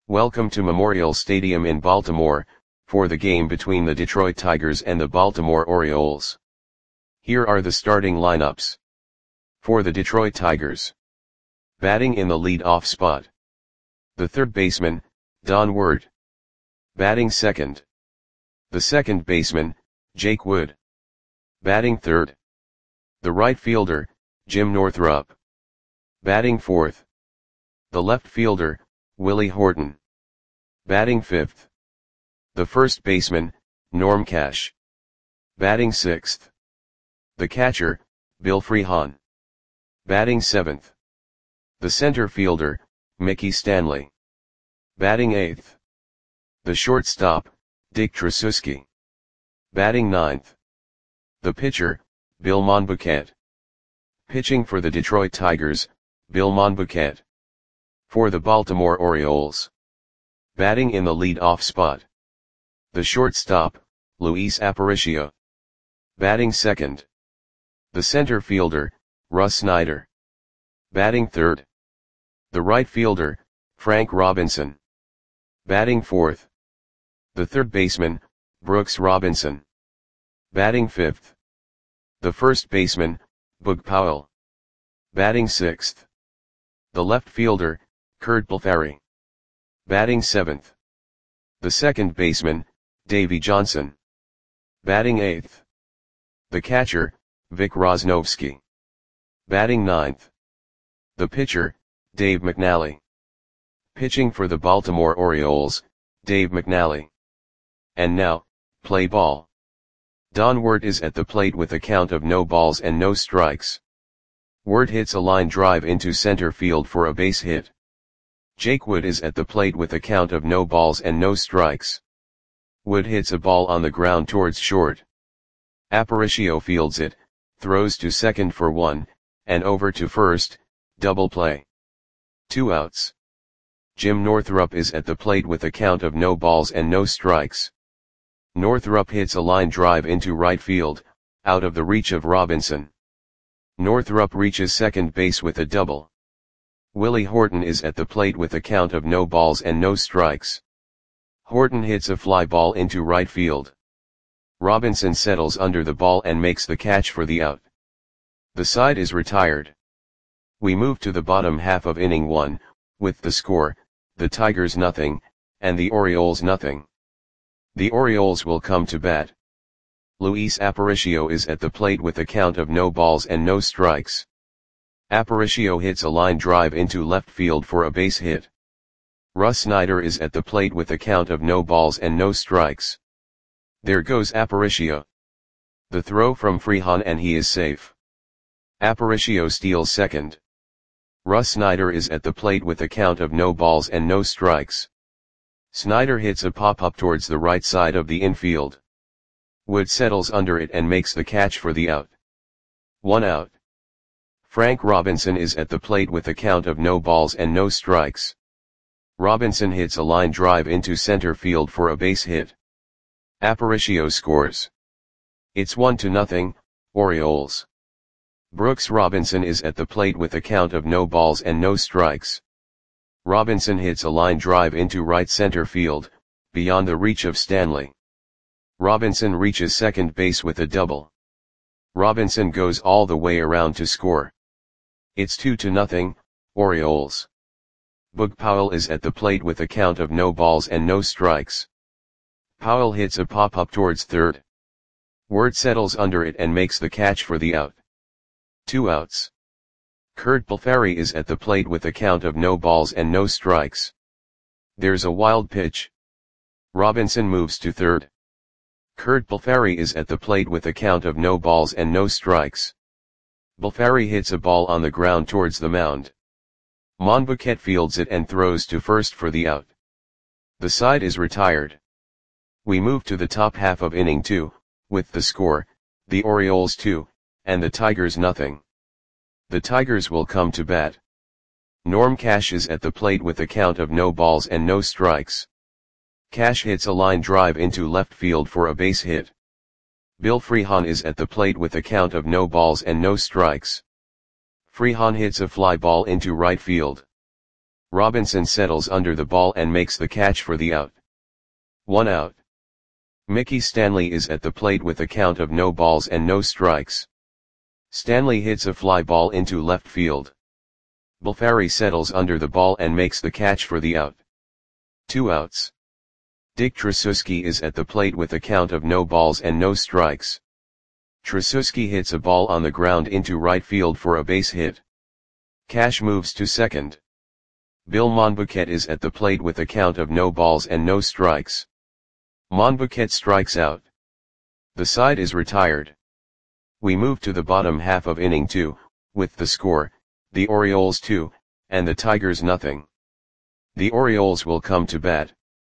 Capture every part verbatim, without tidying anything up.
Welcome to Memorial Stadium in Baltimore, for the game between the Detroit Tigers and the Baltimore Orioles. Here are the starting lineups. For the Detroit Tigers. Batting in the lead-off spot. The third baseman, Don Ward. Batting second. The second baseman, Jake Wood. Batting third. The right fielder, Jim Northrup. Batting fourth. The left fielder, Willie Horton. Batting fifth. The first baseman, Norm Cash. Batting sixth. The catcher, Bill Freehan. Batting seventh. The center fielder, Mickey Stanley. Batting eighth. The shortstop, Dick Tracewski. Batting ninth. The pitcher, Bill Monbouquet. Pitching for the Detroit Tigers, Bill Monbouquet. For the Baltimore Orioles. Batting in the lead-off spot. The shortstop, Luis Aparicio. Batting second. The center fielder, Russ Snyder. Batting third. The right fielder, Frank Robinson. Batting fourth. The third baseman, Brooks Robinson. Batting fifth. The first baseman, Boog Powell. Batting sixth. The left fielder, Curt Blefary. Batting seventh. The second baseman, Davey Johnson. Batting eighth. The catcher, Vic Rosnovsky. Batting ninth. The pitcher, Dave McNally. Pitching for the Baltimore Orioles, Dave McNally. And now, play ball. Don Ward is at the plate with a count of no balls and no strikes. Ward hits a line drive into center field for a base hit. Jake Wood is at the plate with a count of no balls and no strikes. Wood hits a ball on the ground towards short. Aparicio fields it, throws to second for one, and over to first, double play. Two outs. Jim Northrup is at the plate with a count of no balls and no strikes. Northrup hits a line drive into right field, out of the reach of Robinson. Northrup reaches second base with a double. Willie Horton is at the plate with a count of no balls and no strikes. Horton hits a fly ball into right field. Robinson settles under the ball and makes the catch for the out. The side is retired. We move to the bottom half of inning one, with the score, the Tigers nothing, and the Orioles nothing. The Orioles will come to bat. Luis Aparicio is at the plate with a count of no balls and no strikes. Aparicio hits a line drive into left field for a base hit. Russ Snyder is at the plate with a count of no balls and no strikes. There goes Aparicio. The throw from Freehan and he is safe. Aparicio steals second. Russ Snyder is at the plate with a count of no balls and no strikes. Snyder hits a pop-up towards the right side of the infield. Wood settles under it and makes the catch for the out. One out. Frank Robinson is at the plate with a count of no balls and no strikes. Robinson hits a line drive into center field for a base hit. Aparicio scores. It's one to nothing, Orioles. Brooks Robinson is at the plate with a count of no balls and no strikes. Robinson hits a line drive into right center field, beyond the reach of Stanley. Robinson reaches second base with a double. Robinson goes all the way around to score. It's two to nothing, Orioles. Boog Powell is at the plate with a count of no balls and no strikes. Powell hits a pop-up towards third. Ward settles under it and makes the catch for the out. Two outs. Curt Blefary is at the plate with a count of no balls and no strikes. There's a wild pitch. Robinson moves to third. Curt Blefary is at the plate with a count of no balls and no strikes. Blefary hits a ball on the ground towards the mound. Monbouquet fields it and throws to first for the out. The side is retired. We move to the top half of inning two, with the score, the Orioles two, and the Tigers nothing. The Tigers will come to bat. Norm Cash is at the plate with a count of no balls and no strikes. Cash hits a line drive into left field for a base hit. Bill Freehan is at the plate with a count of no balls and no strikes. Freehan hits a fly ball into right field. Robinson settles under the ball and makes the catch for the out. One out. Mickey Stanley is at the plate with a count of no balls and no strikes. Stanley hits a fly ball into left field. Bulfari settles under the ball and makes the catch for the out. Two outs. Dick Tracewski is at the plate with a count of no balls and no strikes. Tracewski hits a ball on the ground into right field for a base hit. Cash moves to second. Bill Monbouquet is at the plate with a count of no balls and no strikes. Monbouquet strikes out. The side is retired. We move to the bottom half of inning two, with the score, the Orioles two, and the Tigers nothing. The Orioles will come to bat.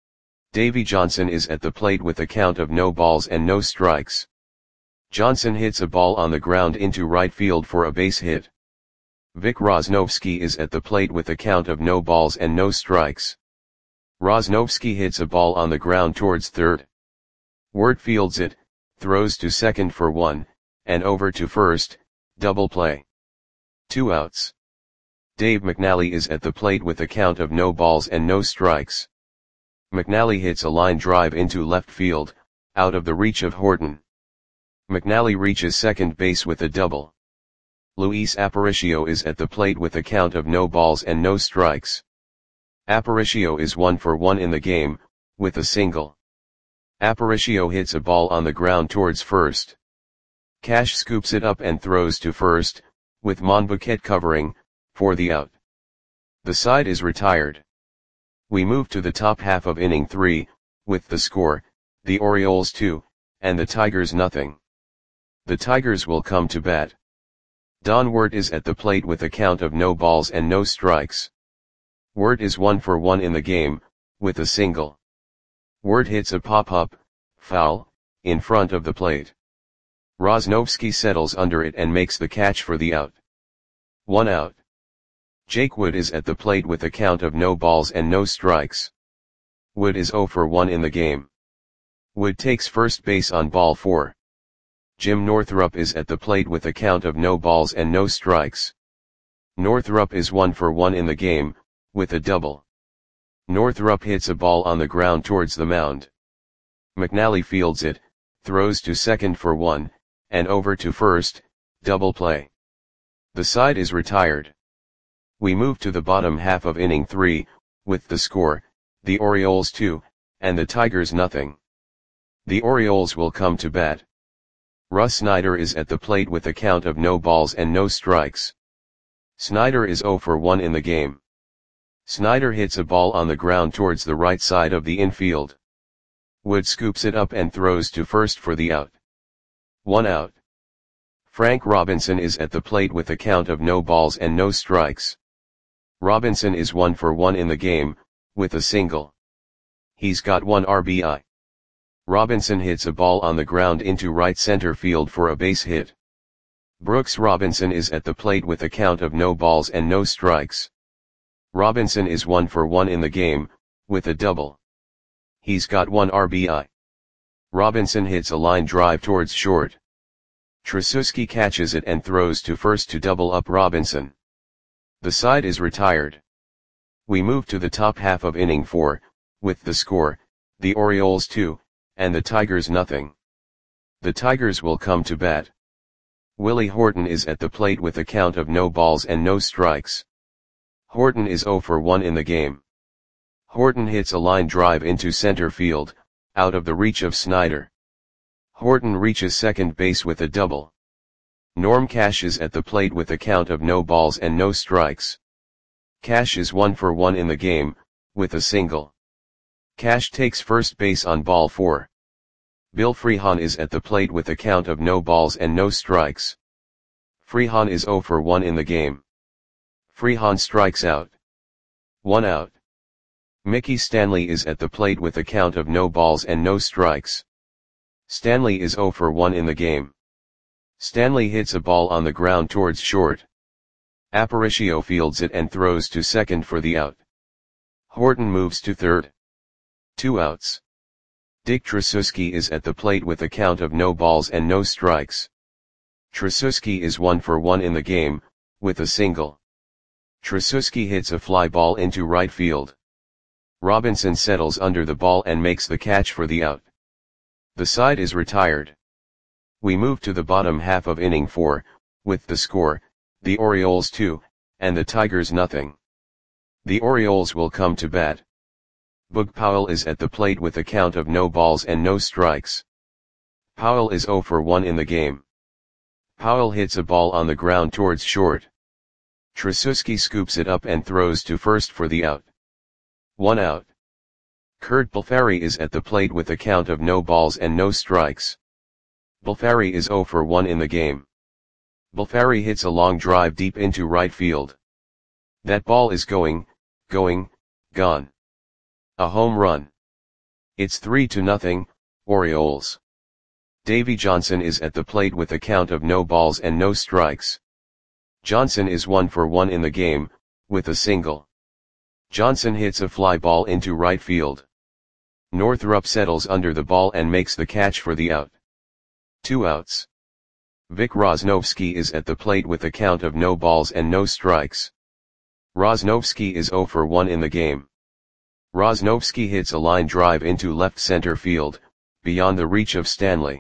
Davy Johnson is at the plate with a count of no balls and no strikes. Johnson hits a ball on the ground into right field for a base hit. Vic Rosnovsky is at the plate with a count of no balls and no strikes. Rosnovsky hits a ball on the ground towards third. Wirt fields it, throws to second for one, and over to first, double play. Two outs. Dave McNally is at the plate with a count of no balls and no strikes. McNally hits a line drive into left field, out of the reach of Horton. McNally reaches second base with a double. Luis Aparicio is at the plate with a count of no balls and no strikes. Aparicio is one for one in the game, with a single. Aparicio hits a ball on the ground towards first. Cash scoops it up and throws to first, with Monbouquet covering, for the out. The side is retired. We move to the top half of inning three, with the score, the Orioles two, and the Tigers nothing. The Tigers will come to bat. Don Wirt is at the plate with a count of no balls and no strikes. Wirt is one for one in the game, with a single. Wirt hits a pop-up, foul, in front of the plate. Rosnovsky settles under it and makes the catch for the out. One out. Jake Wood is at the plate with a count of no balls and no strikes. Wood is zero for one in the game. Wood takes first base on ball four. Jim Northrup is at the plate with a count of no balls and no strikes. Northrup is one for one in the game, with a double. Northrup hits a ball on the ground towards the mound. McNally fields it, throws to second for one, and over to first, double play. The side is retired. We move to the bottom half of inning three, with the score, the Orioles two, and the Tigers nothing. The Orioles will come to bat. Russ Snyder is at the plate with a count of no balls and no strikes. Snyder is zero for one in the game. Snyder hits a ball on the ground towards the right side of the infield. Wood scoops it up and throws to first for the out. One out. Frank Robinson is at the plate with a count of no balls and no strikes. Robinson is one for one in the game, with a single. He's got one R B I. Robinson hits a ball on the ground into right center field for a base hit. Brooks Robinson is at the plate with a count of no balls and no strikes. Robinson is one for one in the game, with a double. He's got one R B I. Robinson hits a line drive towards short. Tracewski catches it and throws to first to double up Robinson. The side is retired. We move to the top half of inning four, with the score, the Orioles two, and the Tigers nothing. The Tigers will come to bat. Willie Horton is at the plate with a count of no balls and no strikes. Horton is zero for one in the game. Horton hits a line drive into center field, out of the reach of Snyder. Horton reaches second base with a double. Norm Cash is at the plate with a count of no balls and no strikes. Cash is one for one in the game, with a single. Cash takes first base on ball four. Bill Freehan is at the plate with a count of no balls and no strikes. Freehan is zero for one in the game. Freehan strikes out. One out. Mickey Stanley is at the plate with a count of no balls and no strikes. Stanley is zero for one in the game. Stanley hits a ball on the ground towards short. Aparicio fields it and throws to second for the out. Horton moves to third. Two outs. Dick Tracewski is at the plate with a count of no balls and no strikes. Tracewski is one for one in the game, with a single. Tracewski hits a fly ball into right field. Robinson settles under the ball and makes the catch for the out. The side is retired. We move to the bottom half of inning four, with the score, the Orioles two, and the Tigers nothing. The Orioles will come to bat. Boog Powell is at the plate with a count of no balls and no strikes. Powell is oh for one in the game. Powell hits a ball on the ground towards short. Tracewski scoops it up and throws to first for the out. One out. Curt Balfari is at the plate with a count of no balls and no strikes. Balfari is oh for one in the game. Balfari hits a long drive deep into right field. That ball is going, going, gone. A home run. It's three to nothing, Orioles. Davey Johnson is at the plate with a count of no balls and no strikes. Johnson is one for one in the game, with a single. Johnson hits a fly ball into right field. Northrup settles under the ball and makes the catch for the out. Two outs. Vic Rosnovsky is at the plate with a count of no balls and no strikes. Rosnovsky is oh for one in the game. Rosnovsky hits a line drive into left center field, beyond the reach of Stanley.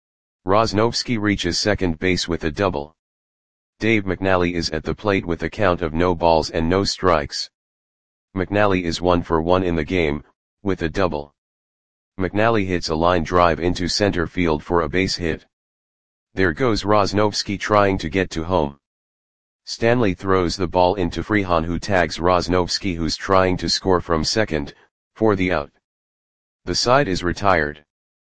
Rosnovsky reaches second base with a double. Dave McNally is at the plate with a count of no balls and no strikes. McNally is one for one in the game, with a double. McNally hits a line drive into center field for a base hit. There goes Rosnovsky trying to get to home. Stanley throws the ball into Freehan, who tags Rosnovsky, who's trying to score from second, for the out. The side is retired.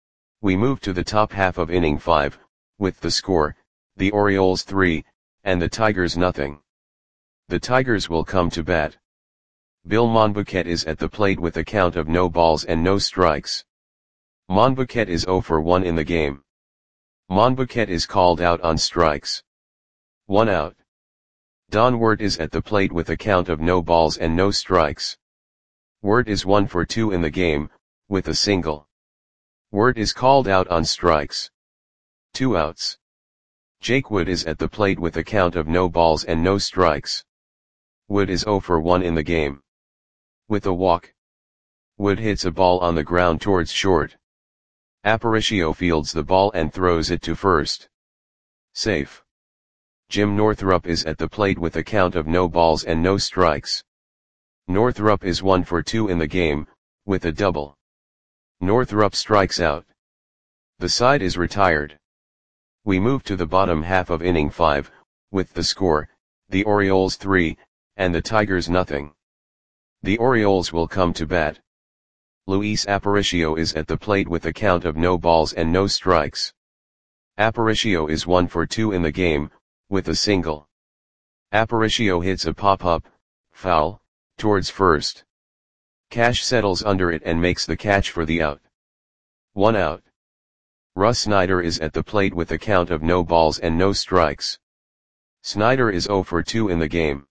We move to the top half of inning five, with the score, the Orioles three, and the Tigers nothing. The Tigers will come to bat. Bill Monbouquet is at the plate with a count of no balls and no strikes. Monbouquet is oh for one in the game. Monbouquet is called out on strikes. One out. Don Wirt is at the plate with a count of no balls and no strikes. Wirt is one for two in the game, with a single. Wirt is called out on strikes. Two outs. Jake Wood is at the plate with a count of no balls and no strikes. Wood is oh for one in the game. With a walk. Wood hits a ball on the ground towards short. Aparicio fields the ball and throws it to first. Safe. Jim Northrup is at the plate with a count of no balls and no strikes. Northrup is one for two in the game, with a double. Northrup strikes out. The side is retired. We move to the bottom half of inning five, with the score, the Orioles three, and the Tigers nothing. The Orioles will come to bat. Luis Aparicio is at the plate with a count of no balls and no strikes. Aparicio is one for two in the game, with a single. Aparicio hits a pop-up, foul, towards first. Cash settles under it and makes the catch for the out. One out. Russ Snyder is at the plate with a count of no balls and no strikes. Snyder is oh for two in the game.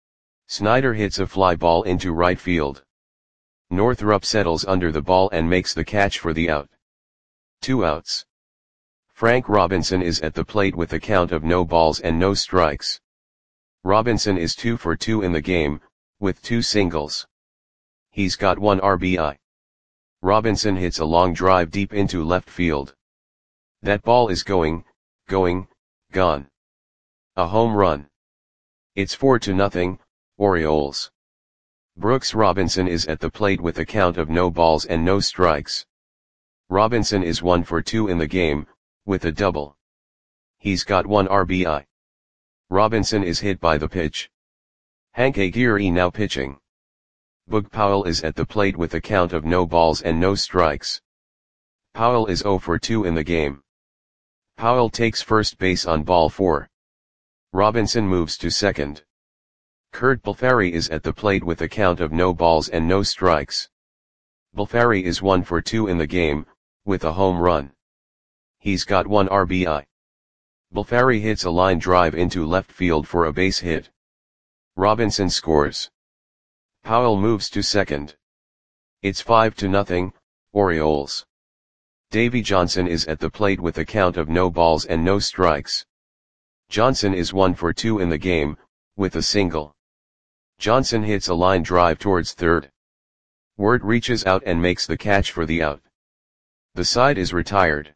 Snyder hits a fly ball into right field. Northrup settles under the ball and makes the catch for the out. Two outs. Frank Robinson is at the plate with a count of no balls and no strikes. Robinson is two for two in the game, with two singles. He's got one R B I. Robinson hits a long drive deep into left field. That ball is going, going, gone. A home run. It's four to nothing, Orioles. Brooks Robinson is at the plate with a count of no balls and no strikes. Robinson is one for two in the game, with a double. He's got one R B I. Robinson is hit by the pitch. Hank Aguirre now pitching. Boog Powell is at the plate with a count of no balls and no strikes. Powell is oh for two in the game. Powell takes first base on ball four. Robinson moves to second. Curt Balfari is at the plate with a count of no balls and no strikes. Balfari is one for two in the game, with a home run. He's got one R B I. Balfari hits a line drive into left field for a base hit. Robinson scores. Powell moves to second. It's five to nothing, Orioles. Davey Johnson is at the plate with a count of no balls and no strikes. Johnson is one for two in the game, with a single. Johnson hits a line drive towards third. Wirt reaches out and makes the catch for the out. The side is retired.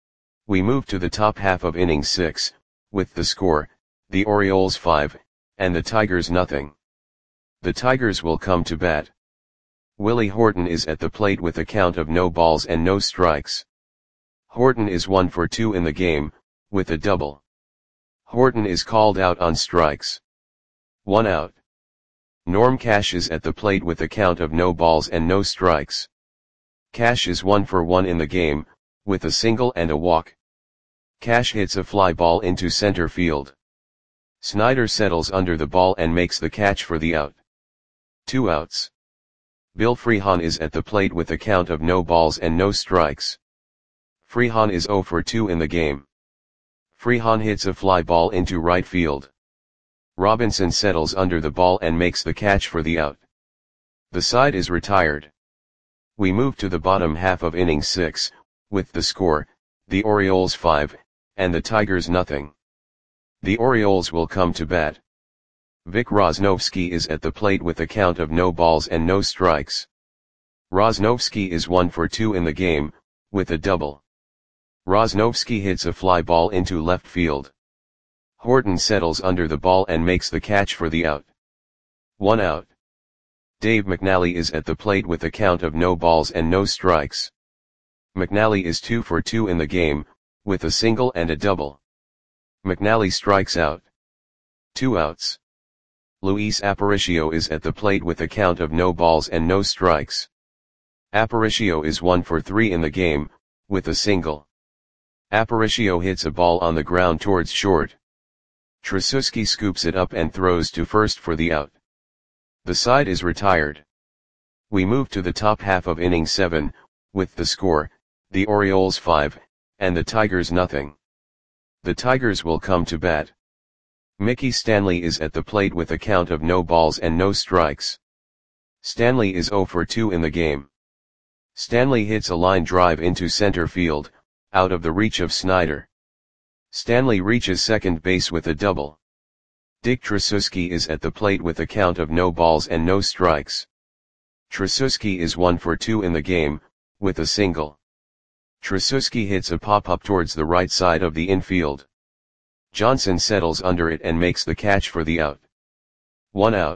We move to the top half of inning six, with the score, the Orioles five, and the Tigers nothing. The Tigers will come to bat. Willie Horton is at the plate with a count of no balls and no strikes. Horton is one for two in the game, with a double. Horton is called out on strikes. One out. Norm Cash is at the plate with a count of no balls and no strikes. Cash is one for one in the game, with a single and a walk. Cash hits a fly ball into center field. Snyder settles under the ball and makes the catch for the out. Two outs. Bill Freehan is at the plate with a count of no balls and no strikes. Freehan is zero for two in the game. Freehan hits a fly ball into right field. Robinson settles under the ball and makes the catch for the out. The side is retired. We move to the bottom half of inning six, with the score, the Orioles five, and the Tigers nothing. The Orioles will come to bat. Vic Rosnovsky is at the plate with a count of no balls and no strikes. Rosnovsky is one for two in the game, with a double. Rosnovsky hits a fly ball into left field. Horton settles under the ball and makes the catch for the out. One out. Dave McNally is at the plate with a count of no balls and no strikes. McNally is two for two in the game, with a single and a double. McNally strikes out. Two outs. Luis Aparicio is at the plate with a count of no balls and no strikes. Aparicio is one for three in the game, with a single. Aparicio hits a ball on the ground towards short. Tracewski scoops it up and throws to first for the out. The side is retired. We move to the top half of inning seven, with the score, the Orioles five, and the Tigers nothing. The Tigers will come to bat. Mickey Stanley is at the plate with a count of no balls and no strikes. Stanley is zero for two in the game. Stanley hits a line drive into center field, out of the reach of Snyder. Stanley reaches second base with a double. Dick Tracewski is at the plate with a count of no balls and no strikes. Tracewski is one for two in the game, with a single. Tracewski hits a pop-up towards the right side of the infield. Johnson settles under it and makes the catch for the out. One out.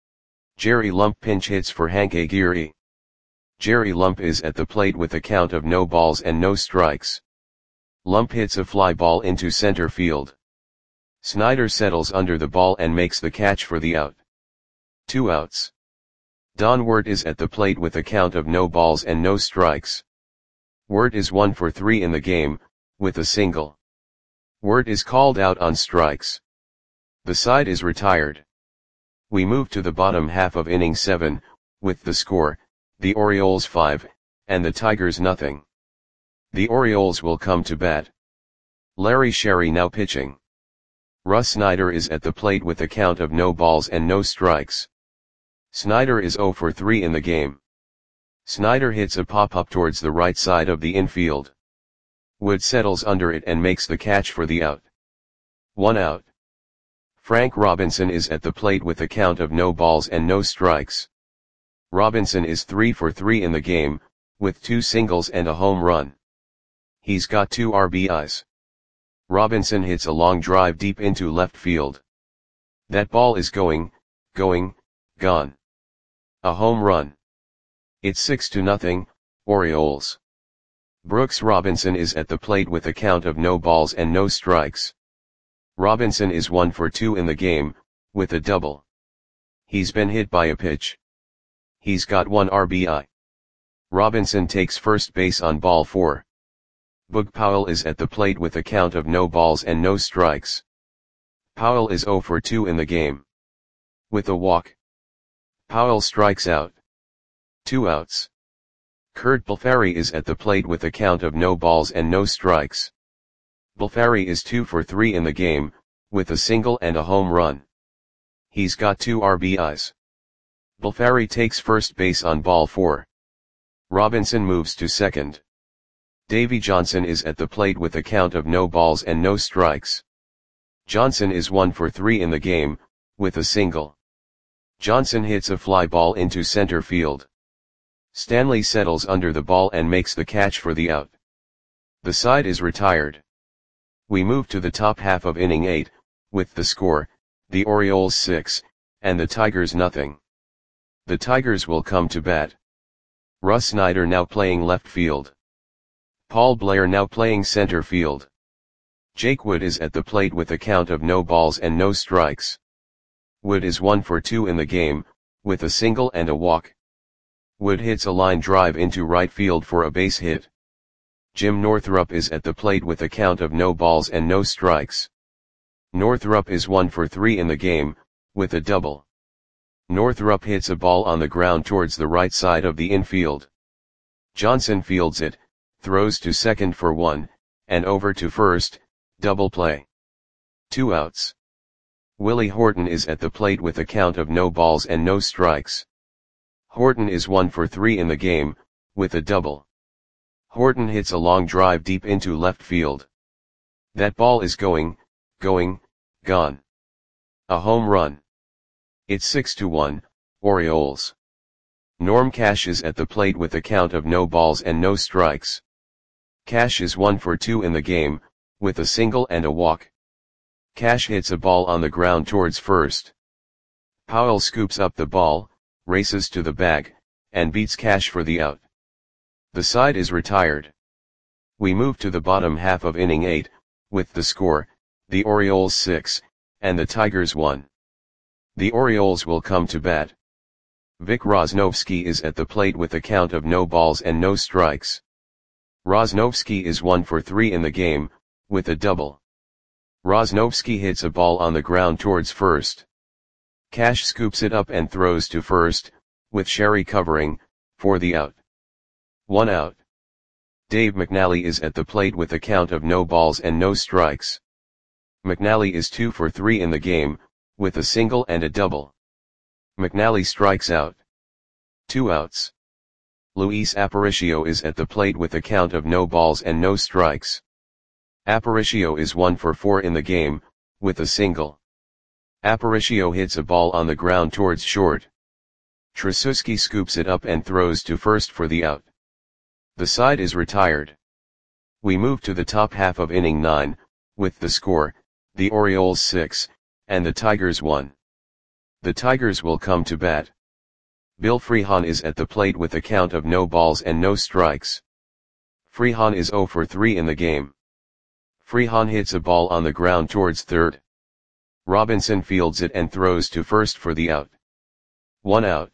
Jerry Lump pinch hits for Hank Aguirre. Jerry Lump is at the plate with a count of no balls and no strikes. Lump hits a fly ball into center field. Snyder settles under the ball and makes the catch for the out. Two outs. Don Wirt is at the plate with a count of no balls and no strikes. Wirt is one for three in the game, with a single. Wirt is called out on strikes. The side is retired. We move to the bottom half of inning seven, with the score, the Orioles five, and the Tigers nothing. The Orioles will come to bat. Larry Sherry now pitching. Russ Snyder is at the plate with a count of no balls and no strikes. Snyder is zero for three in the game. Snyder hits a pop-up towards the right side of the infield. Wood settles under it and makes the catch for the out. One out. Frank Robinson is at the plate with a count of no balls and no strikes. Robinson is three for three in the game, with two singles and a home run. He's got two R B Is. Robinson hits a long drive deep into left field. That ball is going, going, gone. A home run. It's six to nothing, Orioles. Brooks Robinson is at the plate with a count of no balls and no strikes. Robinson is one for two in the game, with a double. He's been hit by a pitch. He's got one R B I. Robinson takes first base on ball four. Boog Powell is at the plate with a count of no balls and no strikes. Powell is zero for two in the game. With a walk. Powell strikes out. Two outs. Kurt Balfari is at the plate with a count of no balls and no strikes. Balfari is two for three in the game, with a single and a home run. He's got two R B Is. Balfari takes first base on ball four. Robinson moves to second. Davy Johnson is at the plate with a count of no balls and no strikes. Johnson is one for three in the game, with a single. Johnson hits a fly ball into center field. Stanley settles under the ball and makes the catch for the out. The side is retired. We move to the top half of inning eight, with the score, the Orioles six, and the Tigers nothing. The Tigers will come to bat. Russ Snyder now playing left field. Paul Blair now playing center field. Jake Wood is at the plate with a count of no balls and no strikes. Wood is one for two in the game, with a single and a walk. Wood hits a line drive into right field for a base hit. Jim Northrup is at the plate with a count of no balls and no strikes. Northrup is one for three in the game, with a double. Northrup hits a ball on the ground towards the right side of the infield. Johnson fields it, throws to second for one, and over to first, double play. Two outs. Willie Horton is at the plate with a count of no balls and no strikes. Horton is one for three in the game, with a double. Horton hits a long drive deep into left field. That ball is going, going, gone. A home run. It's six to one, Orioles. Norm Cash is at the plate with a count of no balls and no strikes. Cash is one for two in the game, with a single and a walk. Cash hits a ball on the ground towards first. Powell scoops up the ball, races to the bag, and beats Cash for the out. The side is retired. We move to the bottom half of inning eight, with the score, the Orioles six, and the Tigers one. The Orioles will come to bat. Vic Rosnovsky is at the plate with a count of no balls and no strikes. Rosnovsky is one for three in the game, with a double. Rosnovsky hits a ball on the ground towards first. Cash scoops it up and throws to first, with Sherry covering, for the out. One out. Dave McNally is at the plate with a count of no balls and no strikes. McNally is two for three in the game, with a single and a double. McNally strikes out. Two outs. Luis Aparicio is at the plate with a count of no balls and no strikes. Aparicio is one for four in the game, with a single. Aparicio hits a ball on the ground towards short. Tracewski scoops it up and throws to first for the out. The side is retired. We move to the top half of inning nine, with the score, the Orioles six, and the Tigers one. The Tigers will come to bat. Bill Freehan is at the plate with a count of no balls and no strikes. Freehan is zero for three in the game. Freehan hits a ball on the ground towards third. Robinson fields it and throws to first for the out. One out.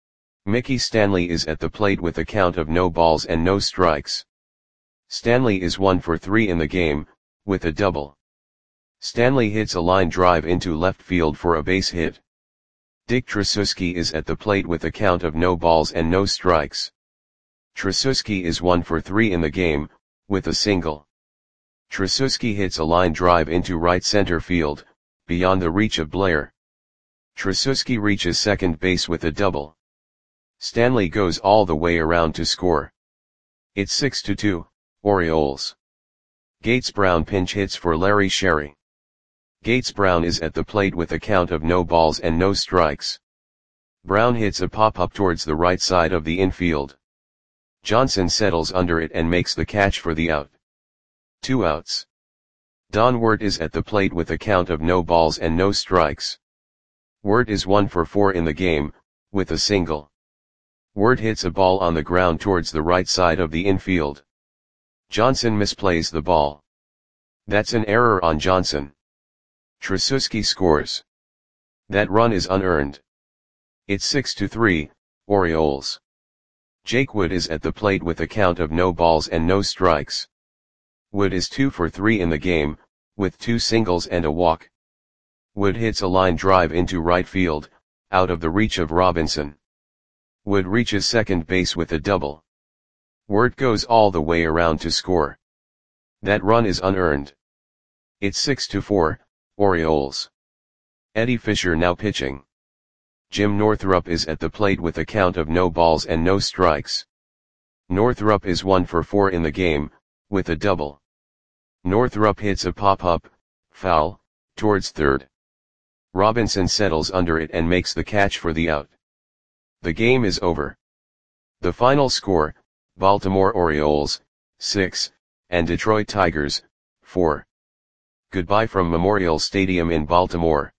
Mickey Stanley is at the plate with a count of no balls and no strikes. Stanley is one for three in the game, with a double. Stanley hits a line drive into left field for a base hit. Dick Tracewski is at the plate with a count of no balls and no strikes. Tracewski is one for three in the game, with a single. Tracewski hits a line drive into right center field, beyond the reach of Blair. Tracewski reaches second base with a double. Stanley goes all the way around to score. It's six to two, Orioles. Gates Brown pinch hits for Larry Sherry. Gates Brown is at the plate with a count of no balls and no strikes. Brown hits a pop-up towards the right side of the infield. Johnson settles under it and makes the catch for the out. Two outs. Don Wirt is at the plate with a count of no balls and no strikes. Wirt is one for four in the game, with a single. Wirt hits a ball on the ground towards the right side of the infield. Johnson misplays the ball. That's an error on Johnson. Tracewski scores. That run is unearned. It's six to three, Orioles. Jake Wood is at the plate with a count of no balls and no strikes. Wood is two for three in the game, with two singles and a walk. Wood hits a line drive into right field, out of the reach of Robinson. Wood reaches second base with a double. Wirt goes all the way around to score. That run is unearned. It's six to four, Orioles. Eddie Fisher now pitching. Jim Northrup is at the plate with a count of no balls and no strikes. Northrup is one for four in the game, with a double. Northrup hits a pop-up, foul, towards third. Robinson settles under it and makes the catch for the out. The game is over. The final score, Baltimore Orioles, six, and Detroit Tigers, four. Goodbye from Memorial Stadium in Baltimore.